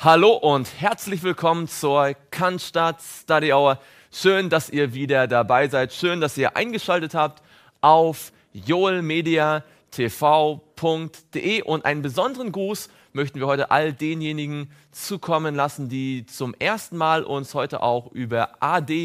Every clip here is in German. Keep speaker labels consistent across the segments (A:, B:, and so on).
A: Hallo und herzlich willkommen zur Cannstatt Study Hour. Schön, dass ihr wieder dabei seid. Schön, dass ihr eingeschaltet habt auf joelmediatv.de. Und einen besonderen Gruß möchten wir heute all denjenigen zukommen lassen, die zum ersten Mal uns heute auch über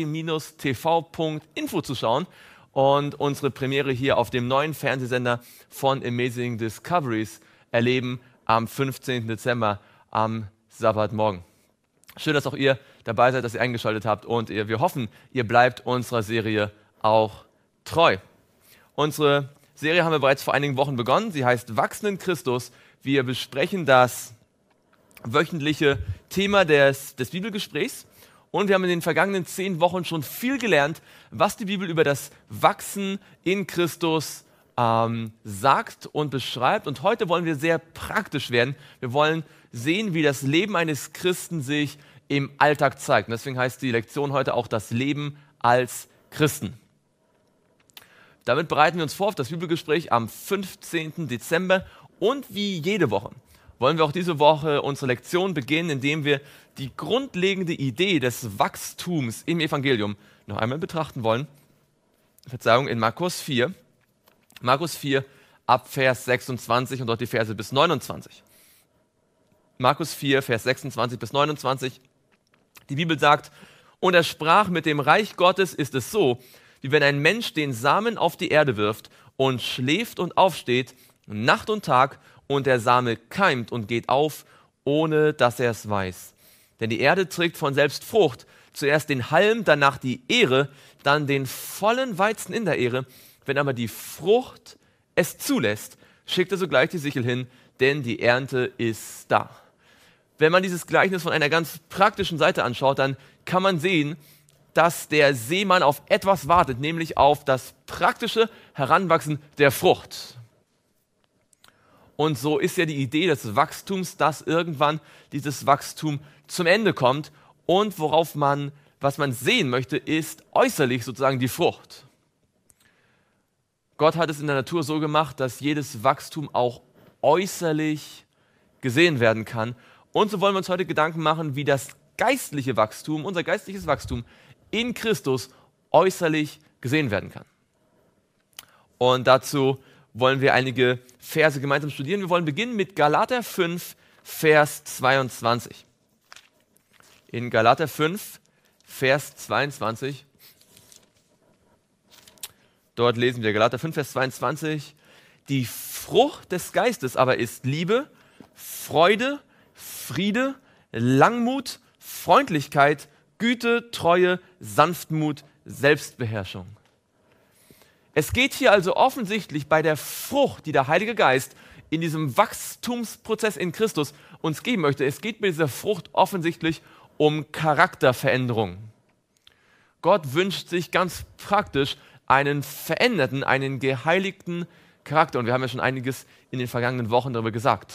A: ad-tv.info zuschauen und unsere Premiere hier auf dem neuen Fernsehsender von Amazing Discoveries erleben am 15. Dezember am Sabbatmorgen. Schön, dass auch ihr dabei seid, dass ihr eingeschaltet habt und wir hoffen, ihr bleibt unserer Serie auch treu. Unsere Serie haben wir bereits vor einigen Wochen begonnen. Sie heißt Wachsen in Christus. Wir besprechen das wöchentliche Thema des Bibelgesprächs und wir haben in den vergangenen 10 Wochen schon viel gelernt, was die Bibel über das Wachsen in Christus sagt und beschreibt. Und heute wollen wir sehr praktisch werden. Wir wollen sehen, wie das Leben eines Christen sich im Alltag zeigt. Und deswegen heißt die Lektion heute auch das Leben als Christen. Damit bereiten wir uns vor auf das Bibelgespräch am 15. Dezember. Und wie jede Woche wollen wir auch diese Woche unsere Lektion beginnen, indem wir die grundlegende Idee des Wachstums im Evangelium noch einmal betrachten wollen. Verzeihung, in Markus 4. Markus 4 ab Vers 26 und dort die Verse bis 29. Markus 4, Vers 26 bis 29. Die Bibel sagt, und er sprach, mit dem Reich Gottes ist es so, wie wenn ein Mensch den Samen auf die Erde wirft und schläft und aufsteht, Nacht und Tag, und der Same keimt und geht auf, ohne dass er es weiß. Denn die Erde trägt von selbst Frucht, zuerst den Halm, danach die Ähre, dann den vollen Weizen in der Ähre. Wenn aber die Frucht es zulässt, schickt er sogleich die Sichel hin, denn die Ernte ist da. Wenn man dieses Gleichnis von einer ganz praktischen Seite anschaut, dann kann man sehen, dass der Seemann auf etwas wartet, nämlich auf das praktische Heranwachsen der Frucht. Und so ist ja die Idee des Wachstums, dass irgendwann dieses Wachstum zum Ende kommt und was man sehen möchte, ist äußerlich sozusagen die Frucht. Gott hat es in der Natur so gemacht, dass jedes Wachstum auch äußerlich gesehen werden kann. Und so wollen wir uns heute Gedanken machen, wie das geistliche Wachstum, unser geistliches Wachstum in Christus äußerlich gesehen werden kann. Und dazu wollen wir einige Verse gemeinsam studieren. Wir wollen beginnen mit Galater 5, Vers 22. In Galater 5, Vers 22. Dort lesen wir Galater 5, Vers 22. Die Frucht des Geistes aber ist Liebe, Freude, Friede, Langmut, Freundlichkeit, Güte, Treue, Sanftmut, Selbstbeherrschung. Es geht hier also offensichtlich bei der Frucht, die der Heilige Geist in diesem Wachstumsprozess in Christus uns geben möchte, es geht bei dieser Frucht offensichtlich um Charakterveränderung. Gott wünscht sich ganz praktisch einen veränderten, einen geheiligten Charakter. Und wir haben ja schon einiges in den vergangenen Wochen darüber gesagt.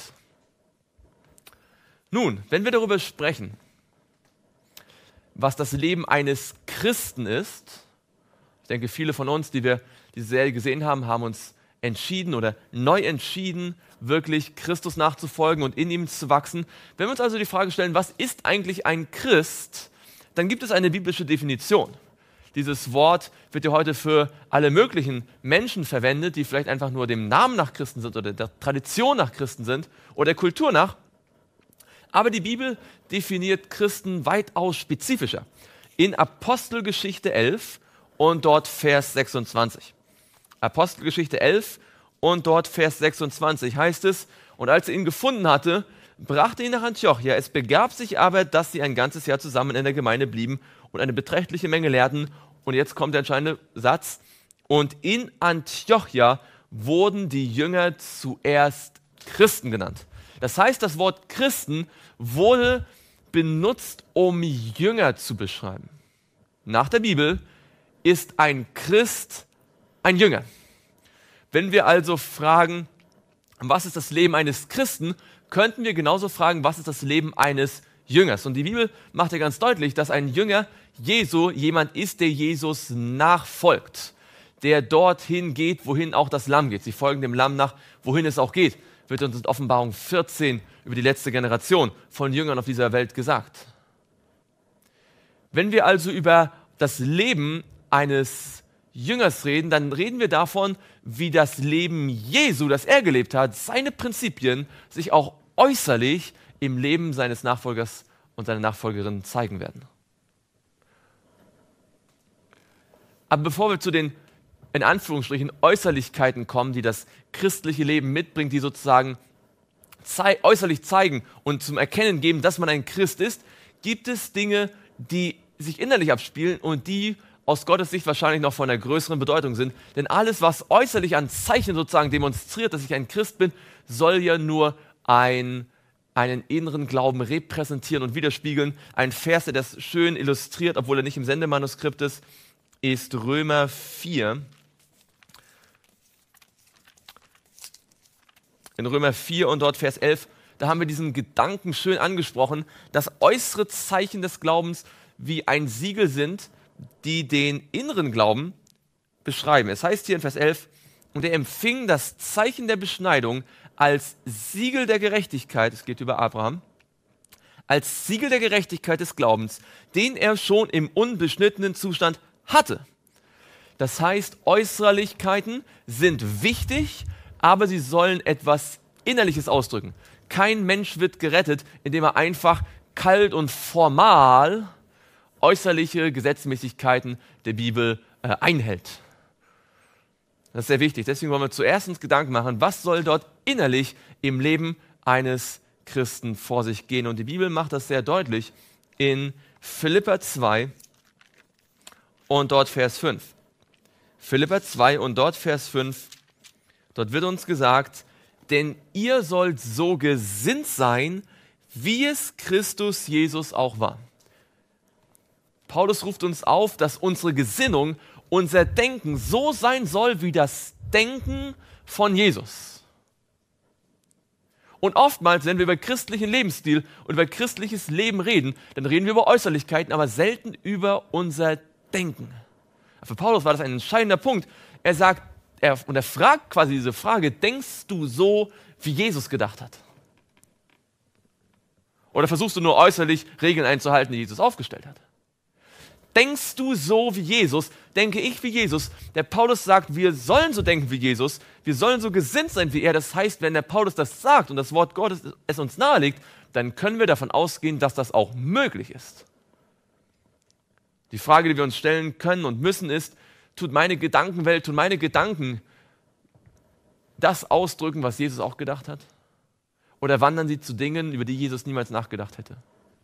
A: Nun, wenn wir darüber sprechen, was das Leben eines Christen ist, ich denke, viele von uns, die wir diese Serie gesehen haben, haben uns entschieden oder neu entschieden, wirklich Christus nachzufolgen und in ihm zu wachsen. Wenn wir uns also die Frage stellen, was ist eigentlich ein Christ, dann gibt es eine biblische Definition. Dieses Wort wird ja heute für alle möglichen Menschen verwendet, die vielleicht einfach nur dem Namen nach Christen sind oder der Tradition nach Christen sind oder der Kultur nach. Aber die Bibel definiert Christen weitaus spezifischer. In Apostelgeschichte 11 und dort Vers 26. Apostelgeschichte 11 und dort Vers 26 heißt es, und als er ihn gefunden hatte, brachte ihn nach Antiochia. Es begab sich aber, dass sie ein ganzes Jahr zusammen in der Gemeinde blieben und eine beträchtliche Menge lehrten. Und jetzt kommt der entscheidende Satz. Und in Antiochia wurden die Jünger zuerst Christen genannt. Das heißt, das Wort Christen wurde benutzt, um Jünger zu beschreiben. Nach der Bibel ist ein Christ ein Jünger. Wenn wir also fragen, was ist das Leben eines Christen, könnten wir genauso fragen, was ist das Leben eines Jüngers? Und die Bibel macht ja ganz deutlich, dass ein Jünger Jesu jemand ist, der Jesus nachfolgt, der dorthin geht, wohin auch das Lamm geht. Sie folgen dem Lamm nach, wohin es auch geht. wird uns in Offenbarung 14 über die letzte Generation von Jüngern auf dieser Welt gesagt. Wenn wir also über das Leben eines Jüngers reden, dann reden wir davon, wie das Leben Jesu, das er gelebt hat, seine Prinzipien sich auch äußerlich im Leben seines Nachfolgers und seiner Nachfolgerin zeigen werden. Aber bevor wir zu den, in Anführungsstrichen, Äußerlichkeiten kommen, die das christliche Leben mitbringt, die sozusagen äußerlich zeigen und zum Erkennen geben, dass man ein Christ ist, gibt es Dinge, die sich innerlich abspielen und die aus Gottes Sicht wahrscheinlich noch von einer größeren Bedeutung sind. Denn alles, was äußerlich an Zeichen sozusagen demonstriert, dass ich ein Christ bin, soll ja nur einen inneren Glauben repräsentieren und widerspiegeln. Ein Vers, der das schön illustriert, obwohl er nicht im Sendemanuskript ist Römer 4. In Römer 4 und dort Vers 11, da haben wir diesen Gedanken schön angesprochen, dass äußere Zeichen des Glaubens wie ein Siegel sind, die den inneren Glauben beschreiben. Es heißt hier in Vers 11, und er empfing das Zeichen der Beschneidung als Siegel der Gerechtigkeit, es geht über Abraham, als Siegel der Gerechtigkeit des Glaubens, den er schon im unbeschnittenen Zustand hatte. Das heißt, Äußerlichkeiten sind wichtig, aber sie sollen etwas Innerliches ausdrücken. Kein Mensch wird gerettet, indem er einfach kalt und formal äußerliche Gesetzmäßigkeiten der Bibel einhält. Das ist sehr wichtig. Deswegen wollen wir zuerst uns Gedanken machen, was soll dort innerlich im Leben eines Christen vor sich gehen. Und die Bibel macht das sehr deutlich in Philipper 2 und dort Vers 5. Philipper 2 und dort Vers 5. Dort wird uns gesagt, denn ihr sollt so gesinnt sein, wie es Christus Jesus auch war. Paulus ruft uns auf, dass unsere Gesinnung, unser Denken so sein soll wie das Denken von Jesus. Und oftmals, wenn wir über christlichen Lebensstil und über christliches Leben reden, dann reden wir über Äußerlichkeiten, aber selten über unser Denken. Für Paulus war das ein entscheidender Punkt. Er sagt, er fragt quasi diese Frage, denkst du so, wie Jesus gedacht hat? Oder versuchst du nur äußerlich Regeln einzuhalten, die Jesus aufgestellt hat? Denkst du so wie Jesus? Denke ich wie Jesus? Der Paulus sagt, wir sollen so denken wie Jesus, wir sollen so gesinnt sein wie er. Das heißt, wenn der Paulus das sagt und das Wort Gottes es uns nahelegt, dann können wir davon ausgehen, dass das auch möglich ist. Die Frage, die wir uns stellen können und müssen, ist, tut meine Gedankenwelt, tun meine Gedanken das ausdrücken, was Jesus auch gedacht hat? Oder wandern sie zu Dingen, über die Jesus niemals nachgedacht hätte?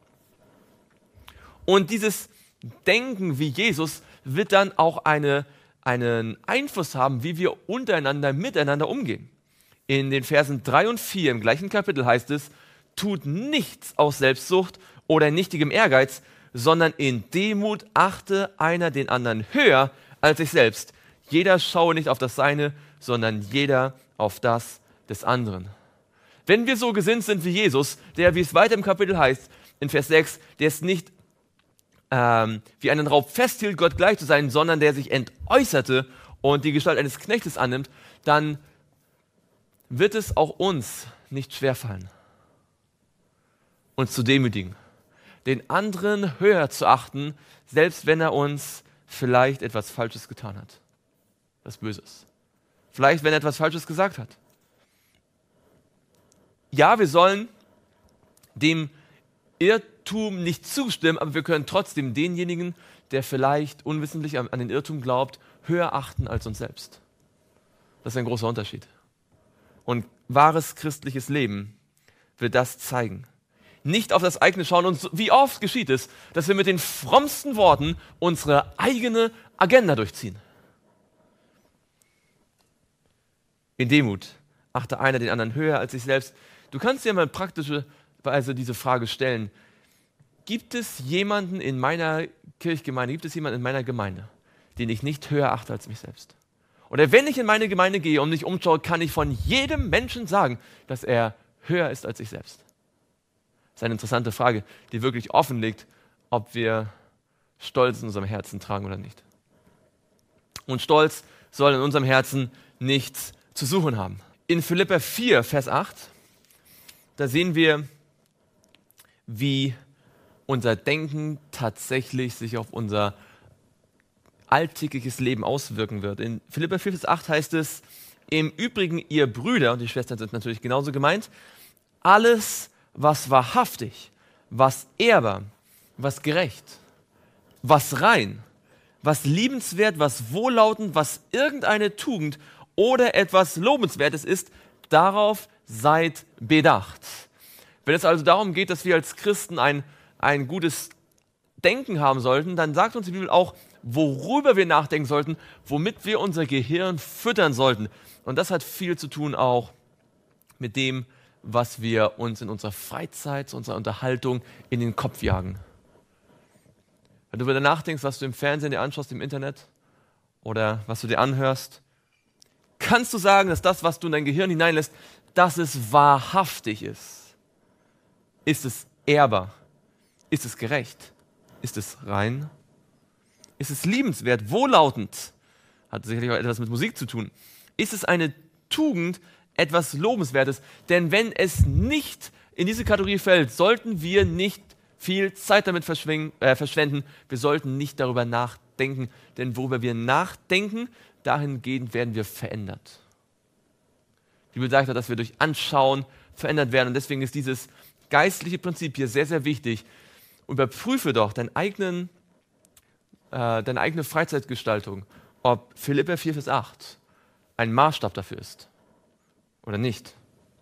A: Und dieses Denken wie Jesus wird dann auch einen Einfluss haben, wie wir miteinander umgehen. In den Versen 3 und 4 im gleichen Kapitel heißt es, tut nichts aus Selbstsucht oder nichtigem Ehrgeiz, sondern in Demut achte einer den anderen höher als sich selbst. Jeder schaue nicht auf das Seine, sondern jeder auf das des anderen. Wenn wir so gesinnt sind wie Jesus, der, wie es weiter im Kapitel heißt, in Vers 6, der es nicht wie einen Raub festhielt, Gott gleich zu sein, sondern der sich entäußerte und die Gestalt eines Knechtes annimmt, dann wird es auch uns nicht schwerfallen, uns zu demütigen, den anderen höher zu achten, selbst wenn er uns vielleicht etwas Falsches getan hat, was Böses. Vielleicht, wenn er etwas Falsches gesagt hat. Ja, wir sollen dem Irrtum nicht zustimmen, aber wir können trotzdem denjenigen, der vielleicht unwissentlich an den Irrtum glaubt, höher achten als uns selbst. Das ist ein großer Unterschied. Und wahres christliches Leben wird das zeigen. Nicht auf das eigene schauen. Und wie oft geschieht es, dass wir mit den frommsten Worten unsere eigene Agenda durchziehen. In Demut achte einer den anderen höher als sich selbst. Du kannst dir mal praktische Weise diese Frage stellen. Gibt es jemanden in meiner Kirchgemeinde, gibt es jemanden in meiner Gemeinde, den ich nicht höher achte als mich selbst? Oder wenn ich in meine Gemeinde gehe und mich umschaue, kann ich von jedem Menschen sagen, dass er höher ist als ich selbst? Das ist eine interessante Frage, die wirklich offenlegt, ob wir Stolz in unserem Herzen tragen oder nicht. Und Stolz soll in unserem Herzen nichts zu suchen haben. In Philipper 4, Vers 8, da sehen wir, wie unser Denken tatsächlich sich auf unser alltägliches Leben auswirken wird. In Philipper 4, Vers 8 heißt es, im Übrigen, ihr Brüder, und die Schwestern sind natürlich genauso gemeint, alles, was wahrhaftig, was ehrbar, was gerecht, was rein, was liebenswert, was wohllautend, was irgendeine Tugend oder etwas Lobenswertes ist, darauf seid bedacht. Wenn es also darum geht, dass wir als Christen ein gutes Denken haben sollten, dann sagt uns die Bibel auch, worüber wir nachdenken sollten, womit wir unser Gehirn füttern sollten. Und das hat viel zu tun auch mit dem, was wir uns in unserer Freizeit, unserer Unterhaltung in den Kopf jagen. Wenn du darüber nachdenkst, was du im Fernsehen dir anschaust, im Internet oder was du dir anhörst, kannst du sagen, dass das, was du in dein Gehirn hineinlässt, dass es wahrhaftig ist? Ist es ehrbar? Ist es gerecht? Ist es rein? Ist es liebenswert, wohllautend? Hat sicherlich auch etwas mit Musik zu tun. Ist es eine Tugend, etwas Lobenswertes? Denn wenn es nicht in diese Kategorie fällt, sollten wir nicht viel Zeit damit verschwenden. Wir sollten nicht darüber nachdenken, denn worüber wir nachdenken, dahingehend werden wir verändert. Die Bibel sagt, dass wir durch Anschauen verändert werden und deswegen ist dieses geistliche Prinzip hier sehr, sehr wichtig. Überprüfe doch deine eigene Freizeitgestaltung, ob Philipper 4, Vers 8 ein Maßstab dafür ist oder nicht.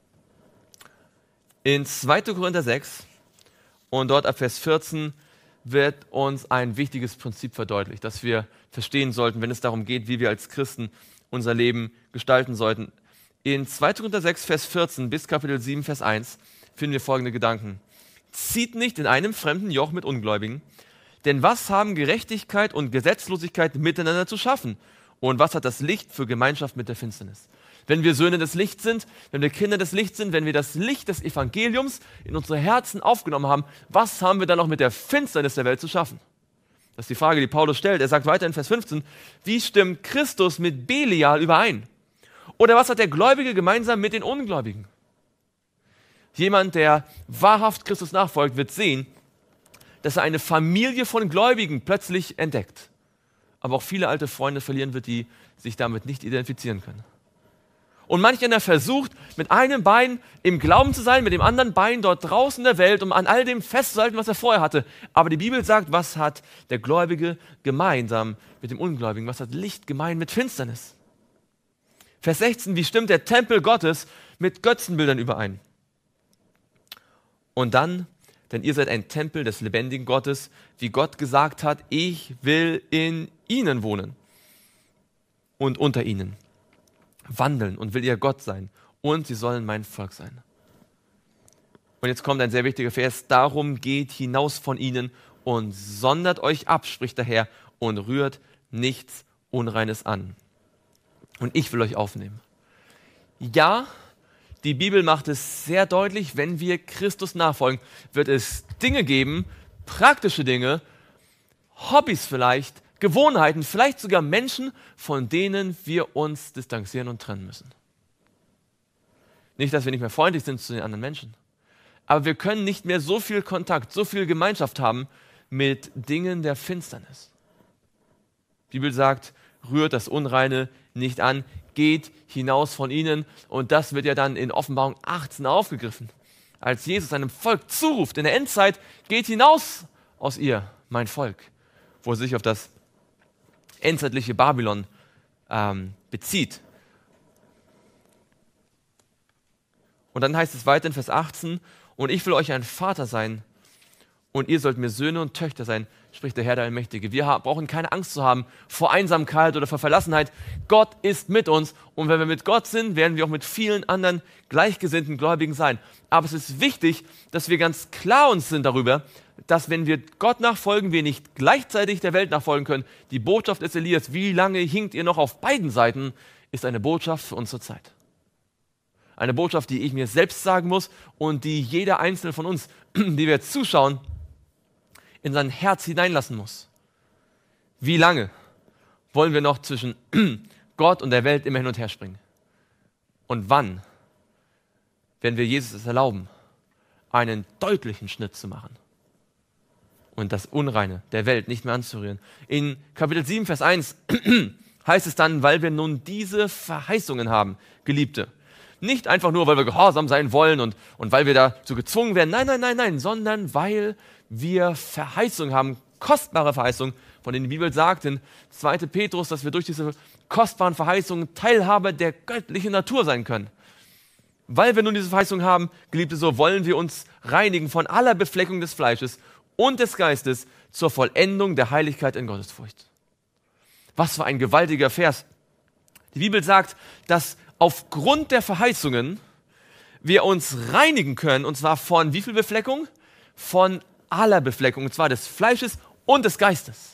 A: In 2. Korinther 6 und dort ab Vers 14 wird uns ein wichtiges Prinzip verdeutlicht, das wir verstehen sollten, wenn es darum geht, wie wir als Christen unser Leben gestalten sollten. In 2. Korinther 6, Vers 14 bis Kapitel 7, Vers 1 finden wir folgende Gedanken. Zieht nicht in einem fremden Joch mit Ungläubigen, denn was haben Gerechtigkeit und Gesetzlosigkeit miteinander zu schaffen? Und was hat das Licht für Gemeinschaft mit der Finsternis? Wenn wir Söhne des Lichts sind, wenn wir Kinder des Lichts sind, wenn wir das Licht des Evangeliums in unsere Herzen aufgenommen haben, was haben wir dann noch mit der Finsternis der Welt zu schaffen? Das ist die Frage, die Paulus stellt. Er sagt weiter in Vers 15, wie stimmt Christus mit Belial überein? Oder was hat der Gläubige gemeinsam mit den Ungläubigen? Jemand, der wahrhaft Christus nachfolgt, wird sehen, dass er eine Familie von Gläubigen plötzlich entdeckt. Aber auch viele alte Freunde verlieren wird, die sich damit nicht identifizieren können. Und manch einer versucht, mit einem Bein im Glauben zu sein, mit dem anderen Bein dort draußen in der Welt, um an all dem festzuhalten, was er vorher hatte. Aber die Bibel sagt, was hat der Gläubige gemeinsam mit dem Ungläubigen? Was hat Licht gemein mit Finsternis? Vers 16, wie stimmt der Tempel Gottes mit Götzenbildern überein? Und dann, denn ihr seid ein Tempel des lebendigen Gottes, wie Gott gesagt hat, ich will in ihnen wohnen und unter ihnen wandeln und will ihr Gott sein und sie sollen mein Volk sein. Und jetzt kommt ein sehr wichtiger Vers, darum geht hinaus von ihnen und sondert euch ab, spricht der Herr, und rührt nichts Unreines an. Und ich will euch aufnehmen. Ja, die Bibel macht es sehr deutlich, wenn wir Christus nachfolgen, wird es Dinge geben, praktische Dinge, Hobbys vielleicht, Gewohnheiten, vielleicht sogar Menschen, von denen wir uns distanzieren und trennen müssen. Nicht, dass wir nicht mehr freundlich sind zu den anderen Menschen, aber wir können nicht mehr so viel Kontakt, so viel Gemeinschaft haben mit Dingen der Finsternis. Die Bibel sagt, rührt das Unreine nicht an, geht hinaus von ihnen. Und das wird ja dann in Offenbarung 18 aufgegriffen. Als Jesus seinem Volk zuruft, in der Endzeit, geht hinaus aus ihr, mein Volk, wo er sich auf das endzeitliche Babylon bezieht. Und dann heißt es weiter in Vers 18, und ich will euch ein Vater sein und ihr sollt mir Söhne und Töchter sein, spricht der Herr der Allmächtige. Wir brauchen keine Angst zu haben vor Einsamkeit oder vor Verlassenheit. Gott ist mit uns und wenn wir mit Gott sind, werden wir auch mit vielen anderen gleichgesinnten Gläubigen sein. Aber es ist wichtig, dass wir ganz klar uns sind darüber, dass wenn wir Gott nachfolgen, wir nicht gleichzeitig der Welt nachfolgen können. Die Botschaft des Elias, wie lange hinkt ihr noch auf beiden Seiten, ist eine Botschaft für unsere Zeit. Eine Botschaft, die ich mir selbst sagen muss und die jeder Einzelne von uns, die wir jetzt zuschauen, in sein Herz hineinlassen muss. Wie lange wollen wir noch zwischen Gott und der Welt immer hin und her springen? Und wann werden wir Jesus es erlauben, einen deutlichen Schnitt zu machen und das Unreine der Welt nicht mehr anzurühren? In Kapitel 7, Vers 1 heißt es dann, weil wir nun diese Verheißungen haben, Geliebte. Nicht einfach nur, weil wir gehorsam sein wollen und weil wir dazu gezwungen werden. Nein, sondern weil wir Verheißungen haben, kostbare Verheißungen, von denen die Bibel sagt in 2. Petrus, dass wir durch diese kostbaren Verheißungen Teilhaber der göttlichen Natur sein können. Weil wir nun diese Verheißung haben, Geliebte, so wollen wir uns reinigen von aller Befleckung des Fleisches und des Geistes zur Vollendung der Heiligkeit in Gottesfurcht. Was für ein gewaltiger Vers. Die Bibel sagt, dass aufgrund der Verheißungen wir uns reinigen können, und zwar von wie viel Befleckung? Von aller Befleckung, und zwar des Fleisches und des Geistes.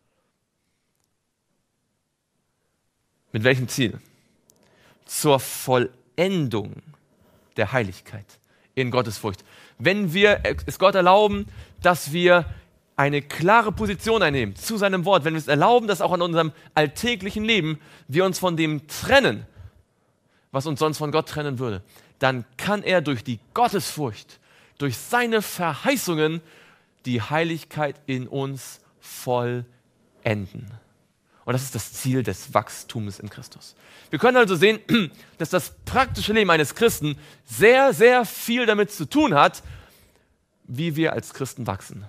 A: Mit welchem Ziel? Zur Vollendung der Heiligkeit in Gottesfurcht. Wenn wir es Gott erlauben, dass wir eine klare Position einnehmen zu seinem Wort, wenn wir es erlauben, dass auch in unserem alltäglichen Leben wir uns von dem trennen, was uns sonst von Gott trennen würde, dann kann er durch die Gottesfurcht, durch seine Verheißungen die Heiligkeit in uns vollenden. Und das ist das Ziel des Wachstums in Christus. Wir können also sehen, dass das praktische Leben eines Christen sehr, sehr viel damit zu tun hat, wie wir als Christen wachsen.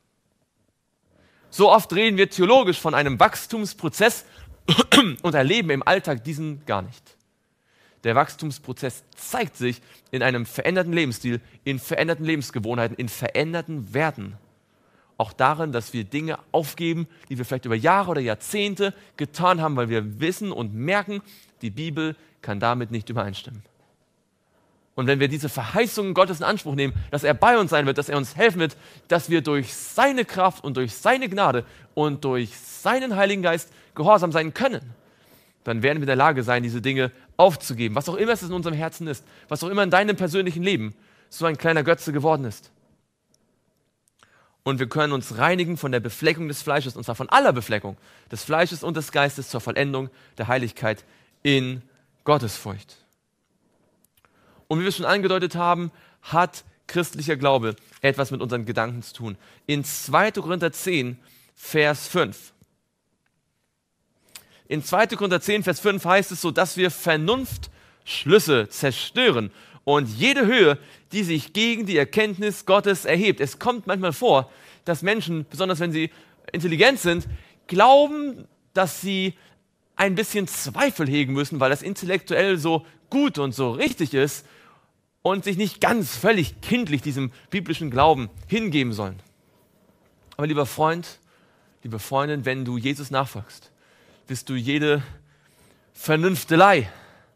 A: So oft reden wir theologisch von einem Wachstumsprozess und erleben im Alltag diesen gar nicht. Der Wachstumsprozess zeigt sich in einem veränderten Lebensstil, in veränderten Lebensgewohnheiten, in veränderten Werten. Auch darin, dass wir Dinge aufgeben, die wir vielleicht über Jahre oder Jahrzehnte getan haben, weil wir wissen und merken, die Bibel kann damit nicht übereinstimmen. Und wenn wir diese Verheißungen Gottes in Anspruch nehmen, dass er bei uns sein wird, dass er uns helfen wird, dass wir durch seine Kraft und durch seine Gnade und durch seinen Heiligen Geist gehorsam sein können, dann werden wir in der Lage sein, diese Dinge aufzugeben, was auch immer es in unserem Herzen ist, was auch immer in deinem persönlichen Leben so ein kleiner Götze geworden ist. Und wir können uns reinigen von der Befleckung des Fleisches, und zwar von aller Befleckung des Fleisches und des Geistes zur Vollendung der Heiligkeit in Gottesfurcht. Und wie wir schon angedeutet haben, hat christlicher Glaube etwas mit unseren Gedanken zu tun. In 2. Korinther 10, Vers 5. In 2. Korinther 10, Vers 5 heißt es so, dass wir Vernunftschlüsse zerstören und jede Höhe, die sich gegen die Erkenntnis Gottes erhebt. Es kommt manchmal vor, dass Menschen, besonders wenn sie intelligent sind, glauben, dass sie ein bisschen Zweifel hegen müssen, weil das intellektuell so gut und so richtig ist und sich nicht ganz völlig kindlich diesem biblischen Glauben hingeben sollen. Aber lieber Freund, liebe Freundin, wenn du Jesus nachfolgst, wirst du jede Vernünftelei,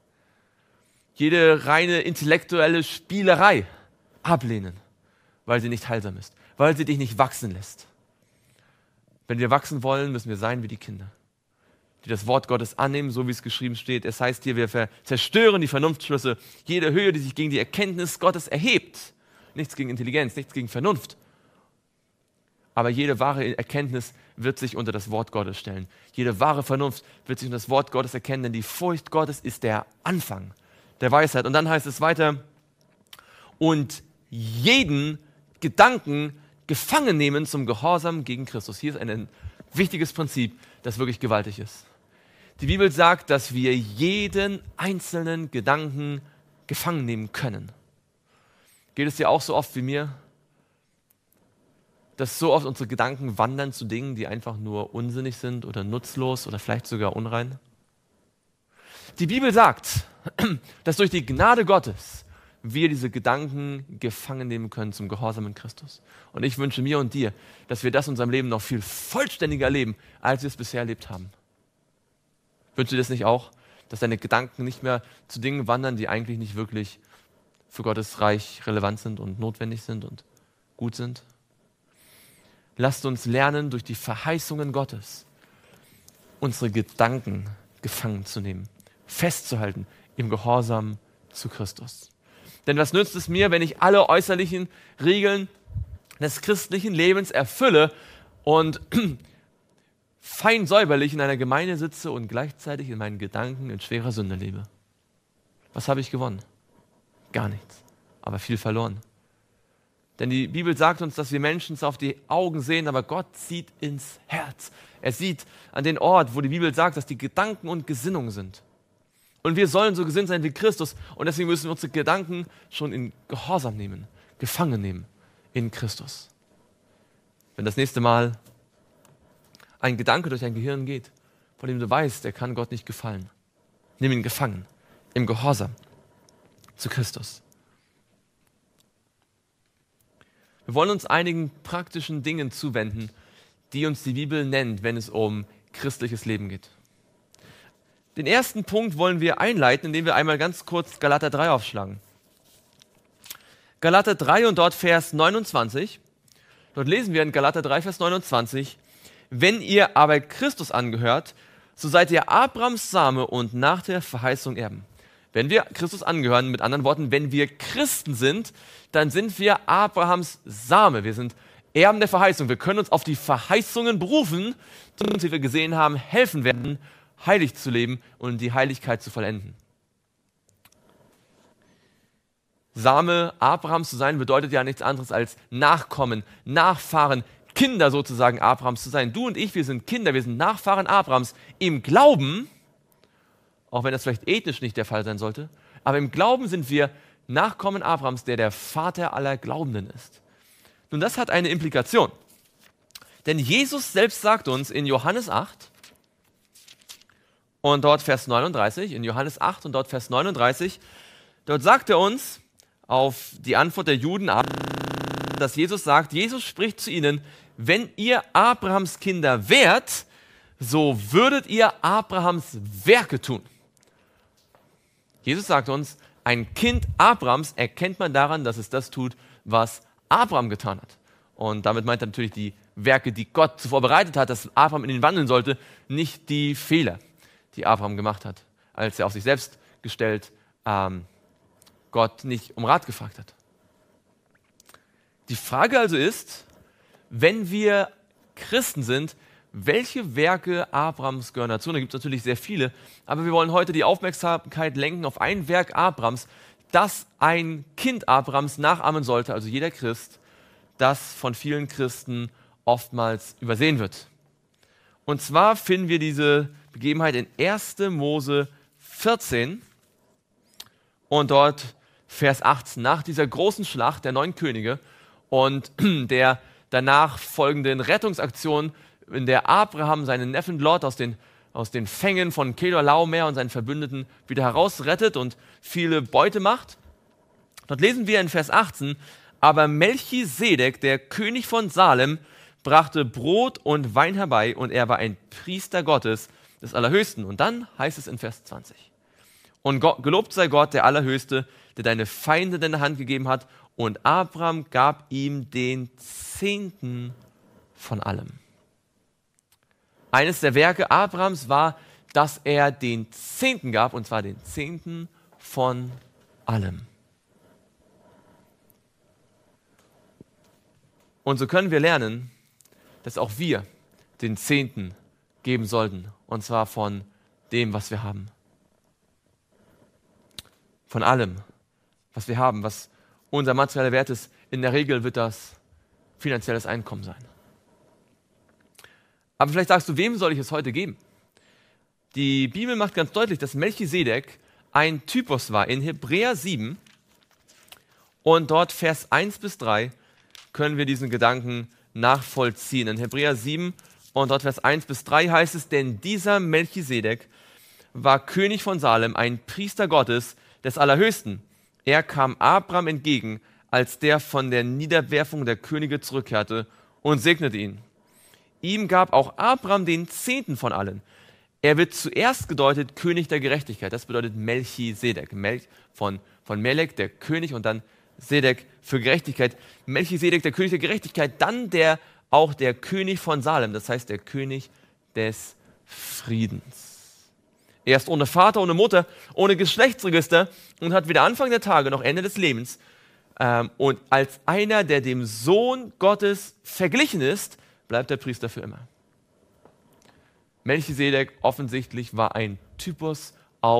A: jede reine intellektuelle Spielerei ablehnen, weil sie nicht heilsam ist, weil sie dich nicht wachsen lässt. Wenn wir wachsen wollen, müssen wir sein wie die Kinder, die das Wort Gottes annehmen, so wie es geschrieben steht. Es heißt hier, wir zerstören die Vernunftschlüsse, jede Höhe, die sich gegen die Erkenntnis Gottes erhebt. Nichts gegen Intelligenz, nichts gegen Vernunft. Aber jede wahre Erkenntnis wird sich unter das Wort Gottes stellen. Jede wahre Vernunft wird sich unter das Wort Gottes erkennen, denn die Furcht Gottes ist der Anfang der Weisheit. Und dann heißt es weiter, und jeden Gedanken gefangen nehmen zum Gehorsam gegen Christus. Hier ist ein wichtiges Prinzip, das wirklich gewaltig ist. Die Bibel sagt, dass wir jeden einzelnen Gedanken gefangen nehmen können. Geht es dir auch so oft wie mir, dass so oft unsere Gedanken wandern zu Dingen, die einfach nur unsinnig sind oder nutzlos oder vielleicht sogar unrein? Die Bibel sagt, dass durch die Gnade Gottes wir diese Gedanken gefangen nehmen können zum Gehorsam in Christus. Und ich wünsche mir und dir, dass wir das in unserem Leben noch viel vollständiger erleben, als wir es bisher erlebt haben. Wünschst du dir das nicht auch, dass deine Gedanken nicht mehr zu Dingen wandern, die eigentlich nicht wirklich für Gottes Reich relevant sind und notwendig sind und gut sind? Lasst uns lernen, durch die Verheißungen Gottes unsere Gedanken gefangen zu nehmen, festzuhalten im Gehorsam zu Christus. Denn was nützt es mir, wenn ich alle äußerlichen Regeln des christlichen Lebens erfülle und fein säuberlich in einer Gemeinde sitze und gleichzeitig in meinen Gedanken in schwerer Sünde lebe? Was habe ich gewonnen? Gar nichts, aber viel verloren. Denn die Bibel sagt uns, dass wir Menschen es auf die Augen sehen, aber Gott sieht ins Herz. Er sieht an den Ort, wo die Bibel sagt, dass die Gedanken und Gesinnungen sind. Und wir sollen so gesinnt sein wie Christus. Und deswegen müssen wir unsere Gedanken schon in Gehorsam nehmen, gefangen nehmen in Christus. Wenn das nächste Mal ein Gedanke durch dein Gehirn geht, von dem du weißt, der kann Gott nicht gefallen, nimm ihn gefangen, im Gehorsam zu Christus. Wir wollen uns einigen praktischen Dingen zuwenden, die uns die Bibel nennt, wenn es um christliches Leben geht. Den ersten Punkt wollen wir einleiten, indem wir einmal ganz kurz Galater 3 aufschlagen. Galater 3 und dort Vers 29. Dort lesen wir in Galater 3, Vers 29, wenn ihr aber Christus angehört, so seid ihr Abrahams Same und nach der Verheißung Erben. Wenn wir Christus angehören, mit anderen Worten, wenn wir Christen sind, dann sind wir Abrahams Same. Wir sind Erben der Verheißung. Wir können uns auf die Verheißungen berufen, die uns, wie wir gesehen haben, helfen werden, heilig zu leben und die Heiligkeit zu vollenden. Same Abrahams zu sein bedeutet ja nichts anderes als Nachkommen, Nachfahren, Kinder sozusagen Abrahams zu sein. Du und ich, wir sind Kinder, wir sind Nachfahren Abrahams im Glauben, auch wenn das vielleicht ethnisch nicht der Fall sein sollte, aber im Glauben sind wir Nachkommen Abrahams, der der Vater aller Glaubenden ist. Nun, das hat eine Implikation. Denn Jesus selbst sagt uns in Johannes 8 und dort Vers 39, in Johannes 8 und dort Vers 39, dort sagt er uns auf die Antwort der Juden, dass Jesus sagt, Jesus spricht zu ihnen, wenn ihr Abrahams Kinder wärt, so würdet ihr Abrahams Werke tun. Jesus sagt uns, ein Kind Abrahams erkennt man daran, dass es das tut, was Abraham getan hat. Und damit meint er natürlich die Werke, die Gott zuvor bereitet hat, dass Abraham in ihn wandeln sollte, nicht die Fehler, die Abraham gemacht hat, als er auf sich selbst gestellt Gott nicht um Rat gefragt hat. Die Frage also ist, wenn wir Christen sind, welche Werke Abrahams gehören dazu? Da gibt es natürlich sehr viele, aber wir wollen heute die Aufmerksamkeit lenken auf ein Werk Abrahams, das ein Kind Abrahams nachahmen sollte, also jeder Christ, das von vielen Christen oftmals übersehen wird. Und zwar finden wir diese Begebenheit in 1. Mose 14 und dort Vers 18, nach dieser großen Schlacht der 9 Könige und der danach folgenden Rettungsaktion, in der Abraham seinen Neffen Lot aus den Fängen von Kedorlaomer und seinen Verbündeten wieder herausrettet und viele Beute macht. Dort lesen wir in Vers 18, aber Melchisedek, der König von Salem, brachte Brot und Wein herbei und er war ein Priester Gottes des Allerhöchsten. Und dann heißt es in Vers 20, und gelobt sei Gott, der Allerhöchste, der deine Feinde in deine Hand gegeben hat, und Abraham gab ihm den Zehnten von allem. Eines der Werke Abrahams war, dass er den Zehnten gab, und zwar den Zehnten von allem. Und so können wir lernen, dass auch wir den Zehnten geben sollten, und zwar von dem, was wir haben. Von allem, was wir haben, was unser materieller Wert ist. In der Regel wird das finanzielles Einkommen sein. Aber vielleicht sagst du, wem soll ich es heute geben? Die Bibel macht ganz deutlich, dass Melchisedek ein Typus war. In Hebräer 7 und dort Vers 1 bis 3 können wir diesen Gedanken nachvollziehen. In Hebräer 7 und dort Vers 1 bis 3 heißt es, denn dieser Melchisedek war König von Salem, ein Priester Gottes des Allerhöchsten. Er kam Abraham entgegen, als der von der Niederwerfung der Könige zurückkehrte, und segnete ihn. Ihm gab auch Abraham den Zehnten von allen. Er wird zuerst gedeutet König der Gerechtigkeit. Das bedeutet Melchisedek. Von Melek, der König, und dann Sedek für Gerechtigkeit. Melchisedek, der König der Gerechtigkeit. Dann auch der König von Salem, das heißt der König des Friedens. Er ist ohne Vater, ohne Mutter, ohne Geschlechtsregister und hat weder Anfang der Tage noch Ende des Lebens. Und als einer, der dem Sohn Gottes verglichen ist, bleibt der Priester für immer. Melchisedek offensichtlich war ein Typus auf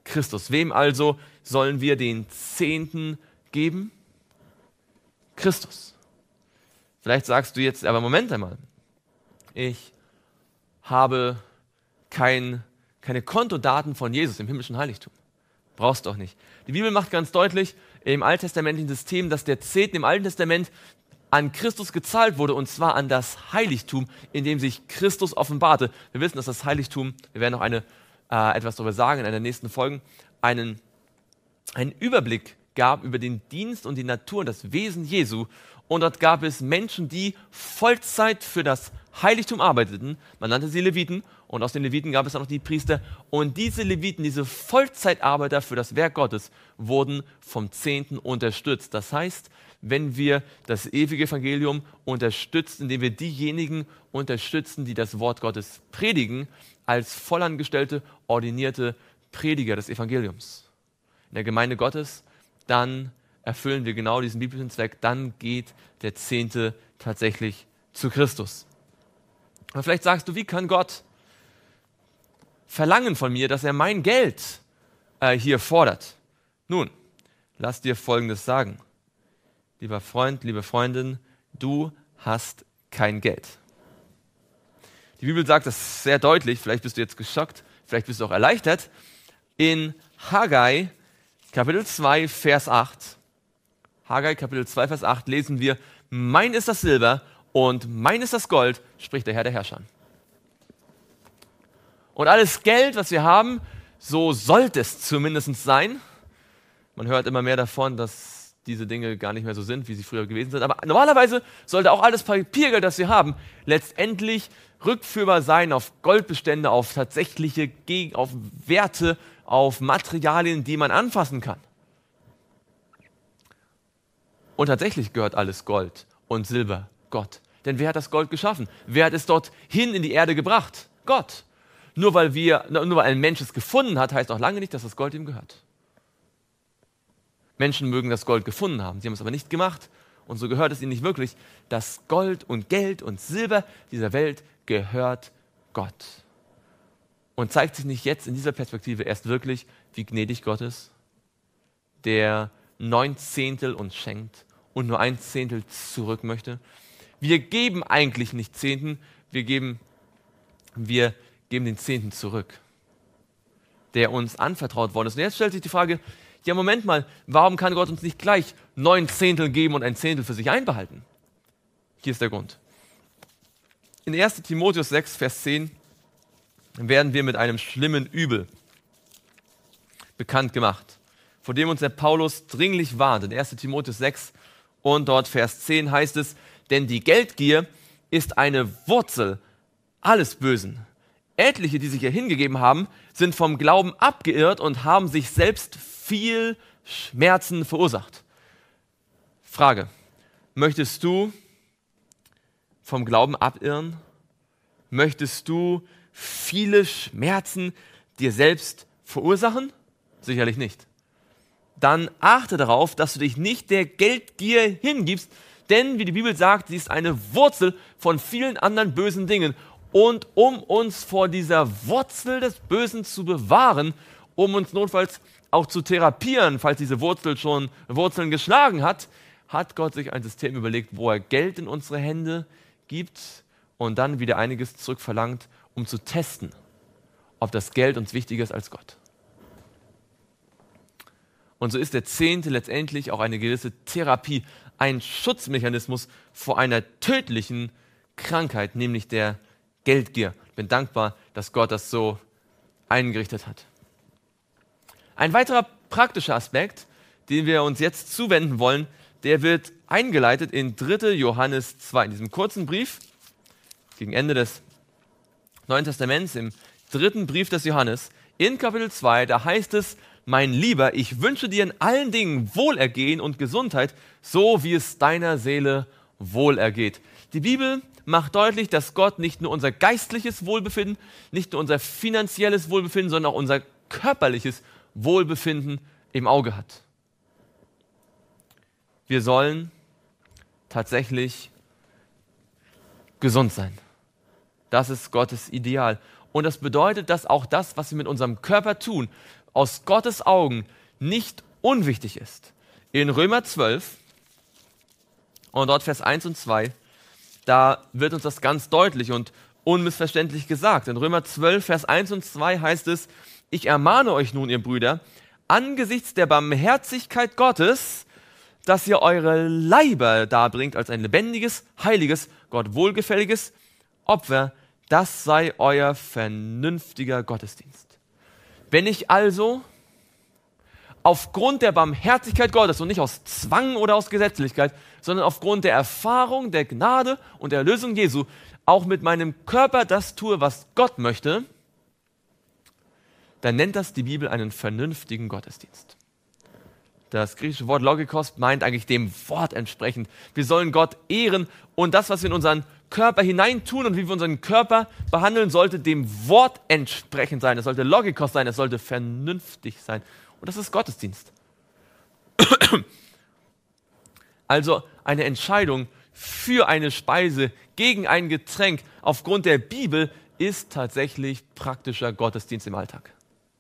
A: Christus. Wem also sollen wir den Zehnten geben? Christus. Vielleicht sagst du jetzt, aber Moment einmal, ich habe keine Kontodaten von Jesus im himmlischen Heiligtum. Brauchst du auch nicht. Die Bibel macht ganz deutlich im alttestamentlichen System, dass der Zehnten im Alten Testament an Christus gezahlt wurde, und zwar an das Heiligtum, in dem sich Christus offenbarte. Wir wissen, dass das Heiligtum, wir werden noch etwas darüber sagen in einer der nächsten Folgen, einen Überblick gab über den Dienst und die Natur und das Wesen Jesu. Und dort gab es Menschen, die Vollzeit für das Heiligtum arbeiteten. Man nannte sie Leviten. Und aus den Leviten gab es dann noch die Priester. Und diese Leviten, diese Vollzeitarbeiter für das Werk Gottes, wurden vom Zehnten unterstützt. Das heißt, wenn wir das ewige Evangelium unterstützen, indem wir diejenigen unterstützen, die das Wort Gottes predigen, als vollangestellte, ordinierte Prediger des Evangeliums in der Gemeinde Gottes, dann erfüllen wir genau diesen biblischen Zweck, dann geht der Zehnte tatsächlich zu Christus. Aber vielleicht sagst du, wie kann Gott verlangen von mir, dass er mein Geld hier fordert? Nun, lass dir Folgendes sagen. Lieber Freund, liebe Freundin, du hast kein Geld. Die Bibel sagt das sehr deutlich, vielleicht bist du jetzt geschockt, vielleicht bist du auch erleichtert. In Haggai, Kapitel 2, Vers 8, Haggai, Kapitel 2, Vers 8, lesen wir, mein ist das Silber und mein ist das Gold, spricht der Herr der Herrscher. Und alles Geld, was wir haben, so sollte es zumindest sein. Man hört immer mehr davon, dass diese Dinge gar nicht mehr so sind, wie sie früher gewesen sind. Aber normalerweise sollte auch alles Papiergeld, das wir haben, letztendlich rückführbar sein auf Goldbestände, auf tatsächliche, auf Werte, auf Materialien, die man anfassen kann. Und tatsächlich gehört alles Gold und Silber Gott. Denn wer hat das Gold geschaffen? Wer hat es dorthin in die Erde gebracht? Gott. Nur weil ein Mensch es gefunden hat, heißt auch lange nicht, dass das Gold ihm gehört. Menschen mögen das Gold gefunden haben, sie haben es aber nicht gemacht. Und so gehört es ihnen nicht wirklich. Das Gold und Geld und Silber dieser Welt gehört Gott. Und zeigt sich nicht jetzt in dieser Perspektive erst wirklich, wie gnädig Gott ist, der 9/10 uns schenkt und nur 1/10 zurück möchte? Wir geben eigentlich nicht Zehnten, wir geben den Zehnten zurück, der uns anvertraut worden ist. Und jetzt stellt sich die Frage, ja Moment mal, warum kann Gott uns nicht gleich 9/10 geben und 1/10 für sich einbehalten? Hier ist der Grund. In 1. Timotheus 6, Vers 10 werden wir mit einem schlimmen Übel bekannt gemacht, vor dem uns der Paulus dringlich warnt. In 1. Timotheus 6 und dort Vers 10 heißt es, denn die Geldgier ist eine Wurzel alles Bösen. Etliche, die sich hier hingegeben haben, sind vom Glauben abgeirrt und haben sich selbst viel Schmerzen verursacht. Frage, möchtest du vom Glauben abirren? Möchtest du viele Schmerzen dir selbst verursachen? Sicherlich nicht. Dann achte darauf, dass du dich nicht der Geldgier hingibst, denn, wie die Bibel sagt, sie ist eine Wurzel von vielen anderen bösen Dingen. Und um uns vor dieser Wurzel des Bösen zu bewahren, um uns notfalls auch zu therapieren, falls diese Wurzel schon Wurzeln geschlagen hat, hat Gott sich ein System überlegt, wo er Geld in unsere Hände gibt und dann wieder einiges zurückverlangt, um zu testen, ob das Geld uns wichtiger ist als Gott. Und so ist der Zehnte letztendlich auch eine gewisse Therapie, ein Schutzmechanismus vor einer tödlichen Krankheit, nämlich der Geldgier. Ich bin dankbar, dass Gott das so eingerichtet hat. Ein weiterer praktischer Aspekt, den wir uns jetzt zuwenden wollen, der wird eingeleitet in 3. Johannes 2, in diesem kurzen Brief, gegen Ende des Neuen Testaments, im 3. Brief des Johannes, in Kapitel 2, da heißt es, mein Lieber, ich wünsche dir in allen Dingen Wohlergehen und Gesundheit, so wie es deiner Seele wohlergeht. Die Bibel macht deutlich, dass Gott nicht nur unser geistliches Wohlbefinden, nicht nur unser finanzielles Wohlbefinden, sondern auch unser körperliches Wohlbefinden im Auge hat. Wir sollen tatsächlich gesund sein. Das ist Gottes Ideal. Und das bedeutet, dass auch das, was wir mit unserem Körper tun, aus Gottes Augen nicht unwichtig ist. In Römer 12 und dort Vers 1 und 2, da wird uns das ganz deutlich und unmissverständlich gesagt. In Römer 12, Vers 1 und 2 heißt es: Ich ermahne euch nun, ihr Brüder, angesichts der Barmherzigkeit Gottes, dass ihr eure Leiber darbringt als ein lebendiges, heiliges, Gott wohlgefälliges Opfer. Das sei euer vernünftiger Gottesdienst. Wenn ich also aufgrund der Barmherzigkeit Gottes und nicht aus Zwang oder aus Gesetzlichkeit, sondern aufgrund der Erfahrung, der Gnade und der Erlösung Jesu auch mit meinem Körper das tue, was Gott möchte, dann nennt das die Bibel einen vernünftigen Gottesdienst. Das griechische Wort Logikos meint eigentlich dem Wort entsprechend. Wir sollen Gott ehren und das, was wir in unseren Körper hineintun und wie wir unseren Körper behandeln, sollte dem Wort entsprechend sein. Es sollte Logikos sein, es sollte vernünftig sein. Und das ist Gottesdienst. Also eine Entscheidung für eine Speise gegen ein Getränk aufgrund der Bibel ist tatsächlich praktischer Gottesdienst im Alltag.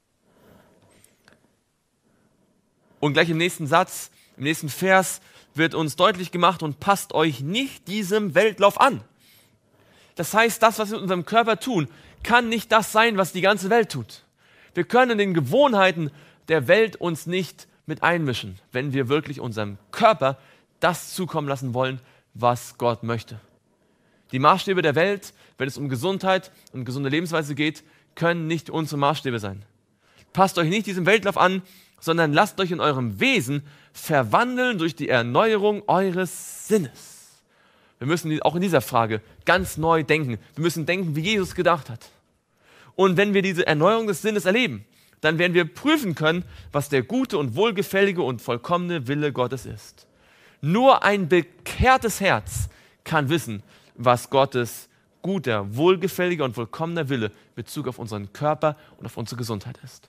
A: Und gleich im nächsten Satz, im nächsten Vers wird uns deutlich gemacht: und passt euch nicht diesem Weltlauf an. Das heißt, das, was wir mit unserem Körper tun, kann nicht das sein, was die ganze Welt tut. Wir können in den Gewohnheiten der Welt uns nicht mit einmischen, wenn wir wirklich unserem Körper das zukommen lassen wollen, was Gott möchte. Die Maßstäbe der Welt, wenn es um Gesundheit und gesunde Lebensweise geht, können nicht unsere Maßstäbe sein. Passt euch nicht diesem Weltlauf an, sondern lasst euch in eurem Wesen verwandeln durch die Erneuerung eures Sinnes. Wir müssen auch in dieser Frage ganz neu denken. Wir müssen denken, wie Jesus gedacht hat. Und wenn wir diese Erneuerung des Sinnes erleben, dann werden wir prüfen können, was der gute und wohlgefällige und vollkommene Wille Gottes ist. Nur ein bekehrtes Herz kann wissen, was Gottes guter, wohlgefälliger und vollkommener Wille in Bezug auf unseren Körper und auf unsere Gesundheit ist.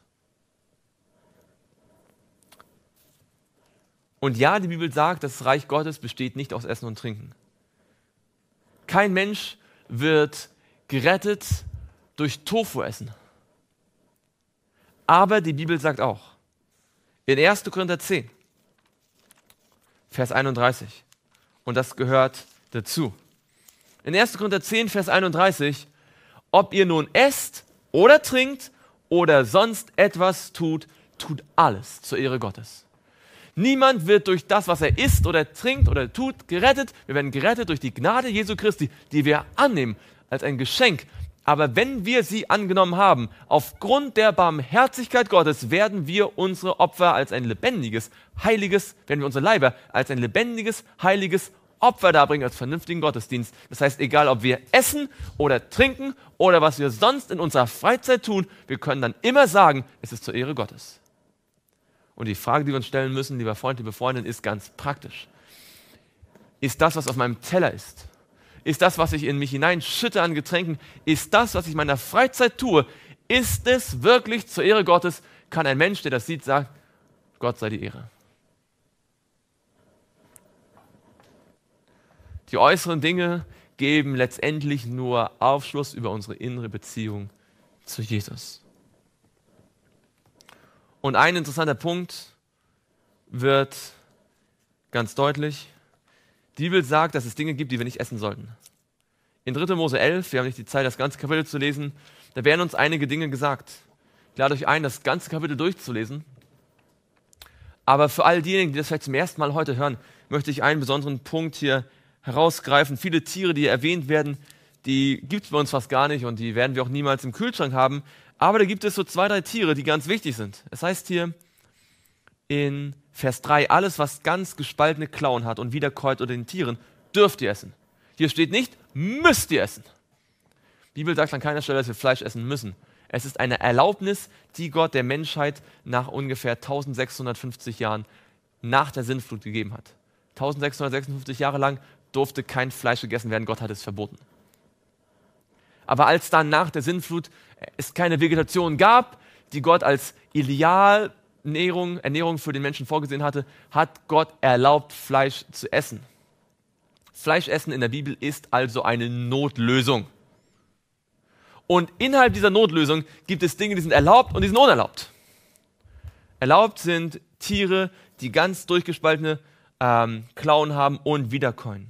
A: Und ja, die Bibel sagt, das Reich Gottes besteht nicht aus Essen und Trinken. Kein Mensch wird gerettet durch Tofu-Essen. Aber die Bibel sagt auch, in 1. Korinther 10, Vers 31, und das gehört dazu. In 1. Korinther 10, Vers 31, ob ihr nun esst oder trinkt oder sonst etwas tut, tut alles zur Ehre Gottes. Niemand wird durch das, was er isst oder trinkt oder tut, gerettet. Wir werden gerettet durch die Gnade Jesu Christi, die wir annehmen als ein Geschenk. Aber wenn wir sie angenommen haben, aufgrund der Barmherzigkeit Gottes, werden wir unsere Opfer als ein lebendiges, heiliges, werden wir unsere Leiber als ein lebendiges, heiliges Opfer darbringen, als vernünftigen Gottesdienst. Das heißt, egal ob wir essen oder trinken oder was wir sonst in unserer Freizeit tun, wir können dann immer sagen, es ist zur Ehre Gottes. Und die Frage, die wir uns stellen müssen, lieber Freund, liebe Freundin, ist ganz praktisch. Ist das, was auf meinem Teller ist? Ist das, was ich in mich hineinschütte an Getränken? Ist das, was ich in meiner Freizeit tue? Ist es wirklich zur Ehre Gottes? Kann ein Mensch, der das sieht, sagen, Gott sei die Ehre. Die äußeren Dinge geben letztendlich nur Aufschluss über unsere innere Beziehung zu Jesus. Und ein interessanter Punkt wird ganz deutlich. Die Bibel sagt, dass es Dinge gibt, die wir nicht essen sollten. In 3. Mose 11, wir haben nicht die Zeit, das ganze Kapitel zu lesen, da werden uns einige Dinge gesagt. Ich lade euch ein, das ganze Kapitel durchzulesen. Aber für all diejenigen, die das vielleicht zum ersten Mal heute hören, möchte ich einen besonderen Punkt hier herausgreifen. Viele Tiere, die hier erwähnt werden, die gibt es bei uns fast gar nicht und die werden wir auch niemals im Kühlschrank haben. Aber da gibt es so 2, 3 Tiere, die ganz wichtig sind. Es heißt hier in Vers 3, alles, was ganz gespaltene Klauen hat und wiederkäut unter den Tieren, dürft ihr essen. Hier steht nicht, müsst ihr essen. Die Bibel sagt an keiner Stelle, dass wir Fleisch essen müssen. Es ist eine Erlaubnis, die Gott der Menschheit nach ungefähr 1650 Jahren nach der Sintflut gegeben hat. 1656 Jahre lang durfte kein Fleisch gegessen werden, Gott hat es verboten. Aber als dann nach der Sintflut es keine Vegetation gab, die Gott als Ernährung für den Menschen vorgesehen hatte, hat Gott erlaubt, Fleisch zu essen. Fleischessen in der Bibel ist also eine Notlösung. Und innerhalb dieser Notlösung gibt es Dinge, die sind erlaubt und die sind unerlaubt. Erlaubt sind Tiere, die ganz durchgespaltene Klauen haben und wiederkäuen.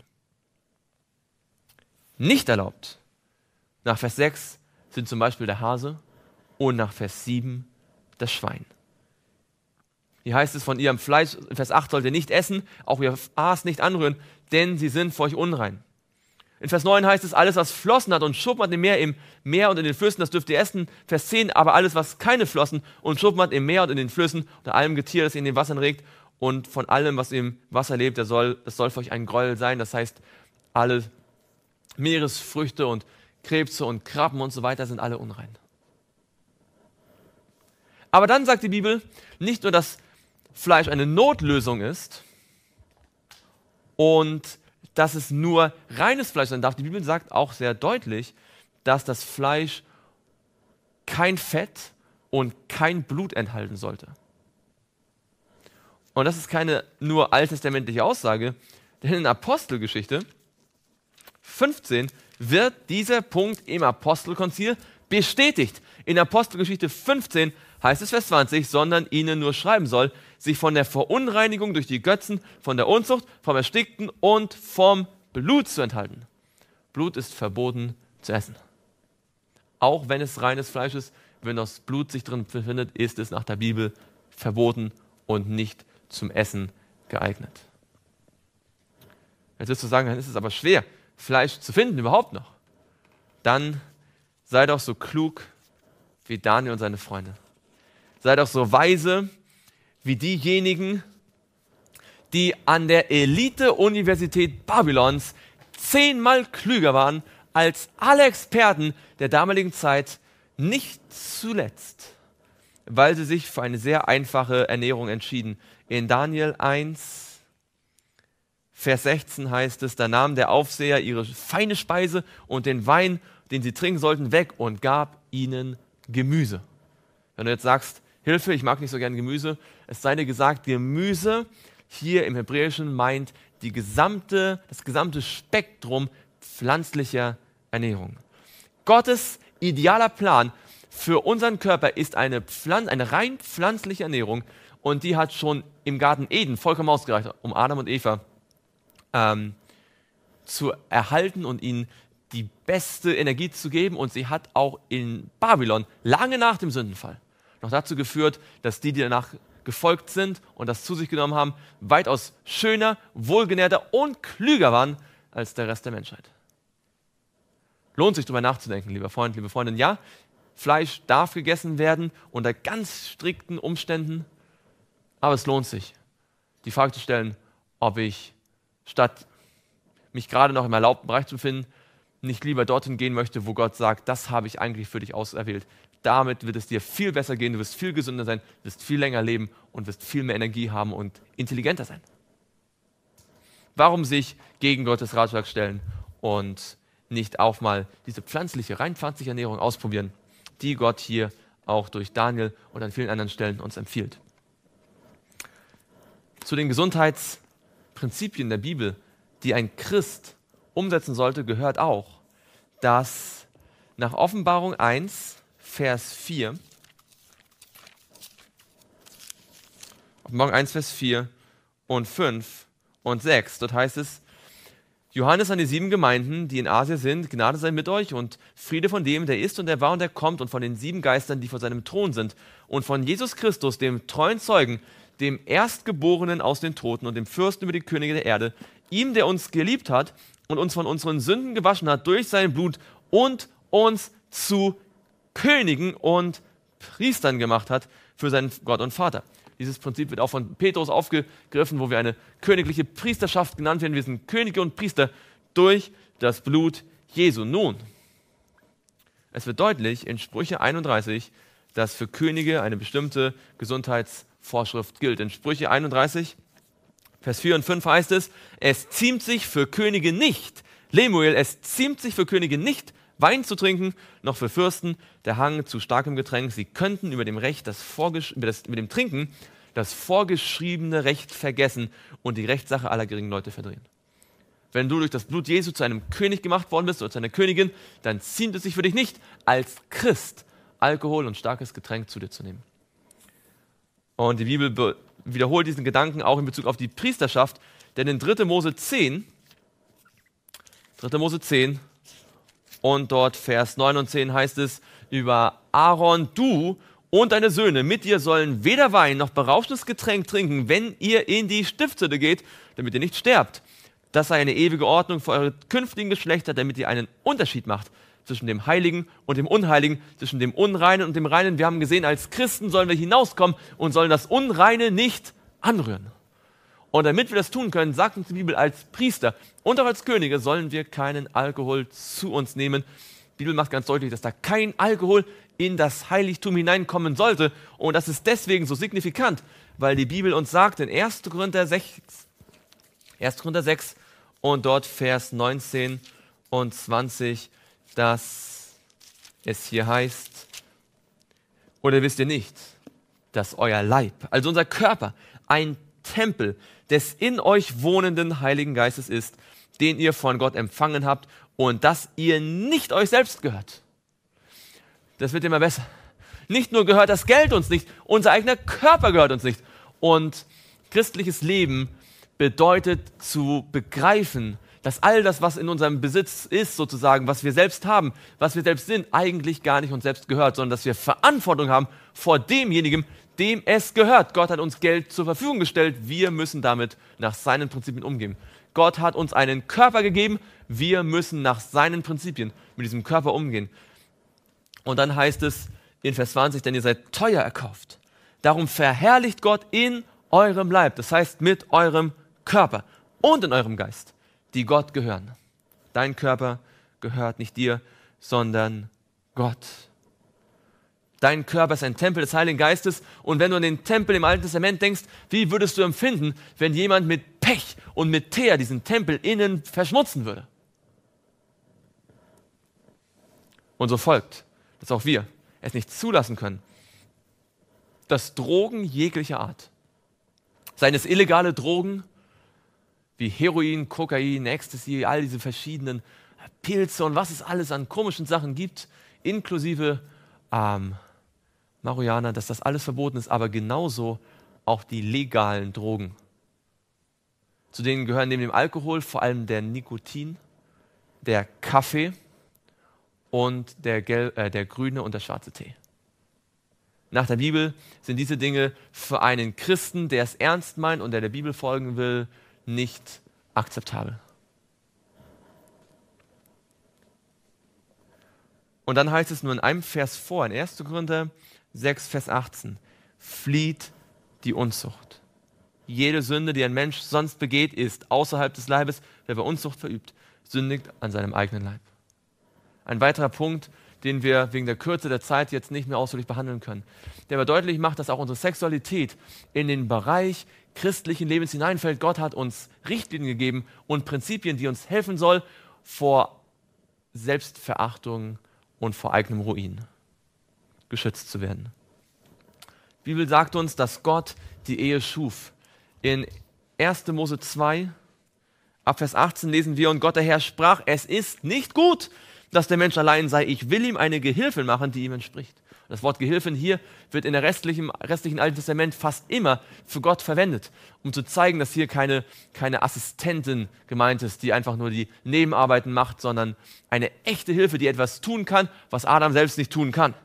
A: Nicht erlaubt, nach Vers 6, sind zum Beispiel der Hase und nach Vers 7 das Schwein. Hier heißt es von ihrem Fleisch, in Vers 8 sollt ihr nicht essen, auch ihr Aas nicht anrühren, denn sie sind für euch unrein. In Vers 9 heißt es, alles was Flossen hat und Schuppen hat im Meer und in den Flüssen, das dürft ihr essen. Vers 10, aber alles was keine Flossen und Schuppen hat im Meer und in den Flüssen, unter allem Getier, das in den Wassern regt und von allem, was im Wasser lebt, das soll für euch ein Gräuel sein. Das heißt, alle Meeresfrüchte und Krebse und Krabben und so weiter sind alle unrein. Aber dann sagt die Bibel, nicht nur, dass Fleisch eine Notlösung ist und dass es nur reines Fleisch sein darf. Die Bibel sagt auch sehr deutlich, dass das Fleisch kein Fett und kein Blut enthalten sollte. Und das ist keine nur alttestamentliche Aussage, denn in Apostelgeschichte 15 wird dieser Punkt im Apostelkonzil bestätigt. In Apostelgeschichte 15 heißt es Vers 20, sondern ihnen nur schreiben soll, sich von der Verunreinigung durch die Götzen, von der Unzucht, vom Erstickten und vom Blut zu enthalten. Blut ist verboten zu essen. Auch wenn es reines Fleisch ist, wenn das Blut sich drin befindet, ist es nach der Bibel verboten und nicht zum Essen geeignet. Jetzt wirst du sagen, dann ist es aber schwer, Fleisch zu finden überhaupt noch. Dann sei doch so klug wie Daniel und seine Freunde. Sei doch so weise wie diejenigen, die an der Elite-Universität Babylons 10-mal klüger waren als alle Experten der damaligen Zeit, nicht zuletzt, weil sie sich für eine sehr einfache Ernährung entschieden. In Daniel 1, Vers 16 heißt es, da nahm der Aufseher ihre feine Speise und den Wein, den sie trinken sollten, weg und gab ihnen Gemüse. Wenn du jetzt sagst, Hilfe, ich mag nicht so gerne Gemüse, es sei dir gesagt, Gemüse hier im Hebräischen meint das gesamte Spektrum pflanzlicher Ernährung. Gottes idealer Plan für unseren Körper ist eine rein pflanzliche Ernährung und die hat schon im Garten Eden vollkommen ausgereicht, um Adam und Eva zu erhalten und ihnen die beste Energie zu geben, und sie hat auch in Babylon lange nach dem Sündenfall noch dazu geführt, dass die danach gefolgt sind und das zu sich genommen haben, weitaus schöner, wohlgenährter und klüger waren als der Rest der Menschheit. Lohnt sich darüber nachzudenken, lieber Freund, liebe Freundin. Ja, Fleisch darf gegessen werden unter ganz strikten Umständen, aber es lohnt sich, die Frage zu stellen, ob ich statt mich gerade noch im erlaubten Bereich zu befinden, nicht lieber dorthin gehen möchte, wo Gott sagt, das habe ich eigentlich für dich auserwählt. Damit wird es dir viel besser gehen, du wirst viel gesünder sein, wirst viel länger leben und wirst viel mehr Energie haben und intelligenter sein. Warum sich gegen Gottes Ratschlag stellen und nicht auch mal diese rein pflanzliche Ernährung ausprobieren, die Gott hier auch durch Daniel und an vielen anderen Stellen uns empfiehlt. Zu den Gesundheitsprinzipien der Bibel, die ein Christ umsetzen sollte, gehört auch, dass nach Offenbarung 1, Vers 4, Offenbarung 1, Vers 4 und 5 und 6, dort heißt es, Johannes an die 7 Gemeinden, die in Asia sind, Gnade sei mit euch und Friede von dem, der ist und der war und der kommt, und von den 7 Geistern, die vor seinem Thron sind, und von Jesus Christus, dem treuen Zeugen, dem Erstgeborenen aus den Toten und dem Fürsten über die Könige der Erde, ihm, der uns geliebt hat und uns von unseren Sünden gewaschen hat durch sein Blut und uns zu Königen und Priestern gemacht hat für seinen Gott und Vater. Dieses Prinzip wird auch von Petrus aufgegriffen, wo wir eine königliche Priesterschaft genannt werden. Wir sind Könige und Priester durch das Blut Jesu. Nun, es wird deutlich in Sprüche 31, dass für Könige eine bestimmte Gesundheitsvorschrift gilt. In Sprüche 31, Vers 4 und 5 heißt es, es ziemt sich für Könige nicht, Lemuel, es ziemt sich für Könige nicht, Wein zu trinken, noch für Fürsten der Hang zu starkem Getränk. Sie könnten über dem Trinken das vorgeschriebene Recht vergessen und die Rechtssache aller geringen Leute verdrehen. Wenn du durch das Blut Jesu zu einem König gemacht worden bist oder zu einer Königin, dann ziemt es sich für dich nicht, als Christ Alkohol und starkes Getränk zu dir zu nehmen. Und die Bibel wiederholt diesen Gedanken auch in Bezug auf die Priesterschaft, denn in 3. Mose 10 und dort Vers 9 und 10 heißt es über Aaron: Du und deine Söhne mit dir sollen weder Wein noch berauschendes Getränk trinken, wenn ihr in die Stiftshütte geht, damit ihr nicht sterbt. Das sei eine ewige Ordnung für eure künftigen Geschlechter, damit ihr einen Unterschied macht zwischen dem Heiligen und dem Unheiligen, zwischen dem Unreinen und dem Reinen. Wir haben gesehen, als Christen sollen wir hinauskommen und sollen das Unreine nicht anrühren. Und damit wir das tun können, sagt uns die Bibel, als Priester und auch als Könige sollen wir keinen Alkohol zu uns nehmen. Die Bibel macht ganz deutlich, dass da kein Alkohol in das Heiligtum hineinkommen sollte. Und das ist deswegen so signifikant, weil die Bibel uns sagt in 1. Korinther 6 und dort Vers 19 und 20, dass es hier heißt: Oder wisst ihr nicht, dass euer Leib, also unser Körper, ein Tempel des in euch wohnenden Heiligen Geistes ist, den ihr von Gott empfangen habt und dass ihr nicht euch selbst gehört? Das wird immer besser. Nicht nur gehört das Geld uns nicht, unser eigener Körper gehört uns nicht. Und christliches Leben bedeutet zu begreifen, dass all das, was in unserem Besitz ist, sozusagen, was wir selbst haben, was wir selbst sind, eigentlich gar nicht uns selbst gehört, sondern dass wir Verantwortung haben vor demjenigen, dem es gehört. Gott hat uns Geld zur Verfügung gestellt, wir müssen damit nach seinen Prinzipien umgehen. Gott hat uns einen Körper gegeben, wir müssen nach seinen Prinzipien mit diesem Körper umgehen. Und dann heißt es in Vers 20, denn ihr seid teuer erkauft. Darum verherrlicht Gott in eurem Leib, das heißt mit eurem Körper und in eurem Geist, die Gott gehören. Dein Körper gehört nicht dir, sondern Gott. Dein Körper ist ein Tempel des Heiligen Geistes. Und wenn du an den Tempel im Alten Testament denkst, wie würdest du empfinden, wenn jemand mit Pech und mit Teer diesen Tempel innen verschmutzen würde? Und so folgt, dass auch wir es nicht zulassen können, dass Drogen jeglicher Art, seien es illegale Drogen wie Heroin, Kokain, Ecstasy, all diese verschiedenen Pilze und was es alles an komischen Sachen gibt, inklusive Marihuana, dass das alles verboten ist, aber genauso auch die legalen Drogen. Zu denen gehören neben dem Alkohol vor allem der Nikotin, der Kaffee und der grüne und der schwarze Tee. Nach der Bibel sind diese Dinge für einen Christen, der es ernst meint und der Bibel folgen will, nicht akzeptabel. Und dann heißt es nur in einem Vers vor, in 1. Korinther 6, Vers 18, flieht die Unzucht. Jede Sünde, die ein Mensch sonst begeht, ist außerhalb des Leibes. Wer bei Unzucht verübt, sündigt an seinem eigenen Leib. Ein weiterer Punkt, den wir wegen der Kürze der Zeit jetzt nicht mehr ausführlich behandeln können, der aber deutlich macht, dass auch unsere Sexualität in den Bereich christlichen Lebens hineinfällt. Gott hat uns Richtlinien gegeben und Prinzipien, die uns helfen soll, vor Selbstverachtung und vor eigenem Ruin geschützt zu werden. Die Bibel sagt uns, dass Gott die Ehe schuf. In 1. Mose 2, ab Vers 18 lesen wir: Und Gott der Herr sprach, es ist nicht gut, dass der Mensch allein sei. Ich will ihm eine Gehilfin machen, die ihm entspricht. Das Wort Gehilfin hier wird in der restlichen Alten Testament fast immer für Gott verwendet, um zu zeigen, dass hier keine Assistentin gemeint ist, die einfach nur die Nebenarbeiten macht, sondern eine echte Hilfe, die etwas tun kann, was Adam selbst nicht tun kann.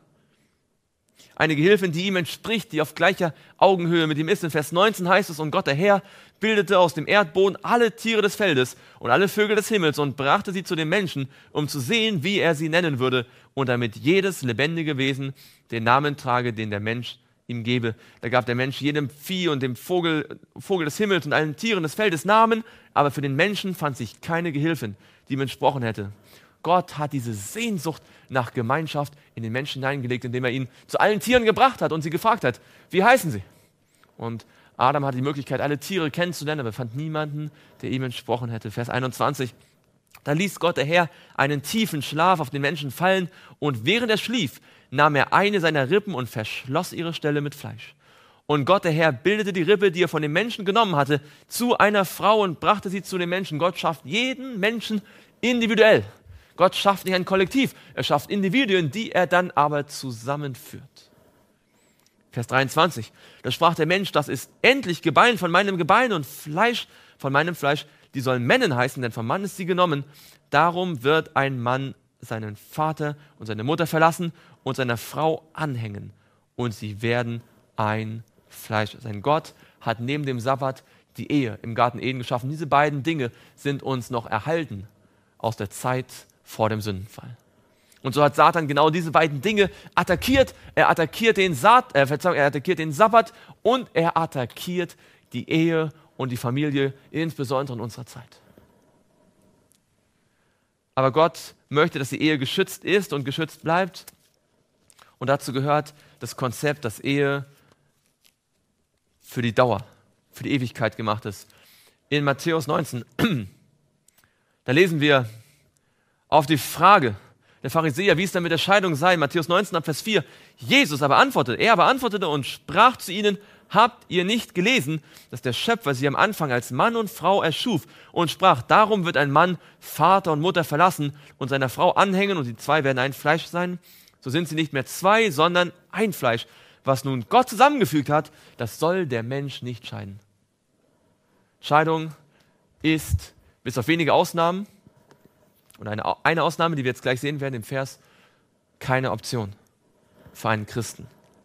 A: Eine Gehilfin, die ihm entspricht, die auf gleicher Augenhöhe mit ihm ist. In Vers 19 heißt es: Und Gott der Herr bildete aus dem Erdboden alle Tiere des Feldes und alle Vögel des Himmels und brachte sie zu den Menschen, um zu sehen, wie er sie nennen würde, und damit jedes lebendige Wesen den Namen trage, den der Mensch ihm gebe. Da gab der Mensch jedem Vieh und dem Vogel des Himmels und allen Tieren des Feldes Namen, aber für den Menschen fand sich keine Gehilfin, die ihm entsprochen hätte. Gott hat diese Sehnsucht nach Gemeinschaft in den Menschen hineingelegt, indem er ihn zu allen Tieren gebracht hat und sie gefragt hat: Wie heißen sie? Und Adam hatte die Möglichkeit, alle Tiere kennenzulernen, aber fand niemanden, der ihm entsprochen hätte. Vers 21. Da ließ Gott der Herr einen tiefen Schlaf auf den Menschen fallen, und während er schlief, nahm er eine seiner Rippen und verschloss ihre Stelle mit Fleisch. Und Gott der Herr bildete die Rippe, die er von dem Menschen genommen hatte, zu einer Frau und brachte sie zu dem Menschen. Gott schafft jeden Menschen individuell. Gott schafft nicht ein Kollektiv, er schafft Individuen, die er dann aber zusammenführt. Vers 23, da sprach der Mensch, das ist endlich Gebein von meinem Gebein und Fleisch von meinem Fleisch. Die sollen Männen heißen, denn vom Mann ist sie genommen. Darum wird ein Mann seinen Vater und seine Mutter verlassen und seiner Frau anhängen. Und sie werden ein Fleisch sein. Gott hat neben dem Sabbat die Ehe im Garten Eden geschaffen. Diese beiden Dinge sind uns noch erhalten aus der Zeit vor dem Sündenfall. Und so hat Satan genau diese beiden Dinge attackiert. Er attackiert den Sabbat und er attackiert die Ehe und die Familie, insbesondere in unserer Zeit. Aber Gott möchte, dass die Ehe geschützt ist und geschützt bleibt. Und dazu gehört das Konzept, dass Ehe für die Dauer, für die Ewigkeit gemacht ist. In Matthäus 19, da lesen wir auf die Frage der Pharisäer, wie es denn mit der Scheidung sei. Matthäus 19, ab Vers 4. Er aber antwortete und sprach zu ihnen, habt ihr nicht gelesen, dass der Schöpfer sie am Anfang als Mann und Frau erschuf und sprach, darum wird ein Mann Vater und Mutter verlassen und seiner Frau anhängen und die zwei werden ein Fleisch sein? So sind sie nicht mehr zwei, sondern ein Fleisch. Was nun Gott zusammengefügt hat, das soll der Mensch nicht scheiden. Scheidung ist, bis auf wenige Ausnahmen, und eine Ausnahme, die wir jetzt gleich sehen werden im Vers, keine Option für einen Christen.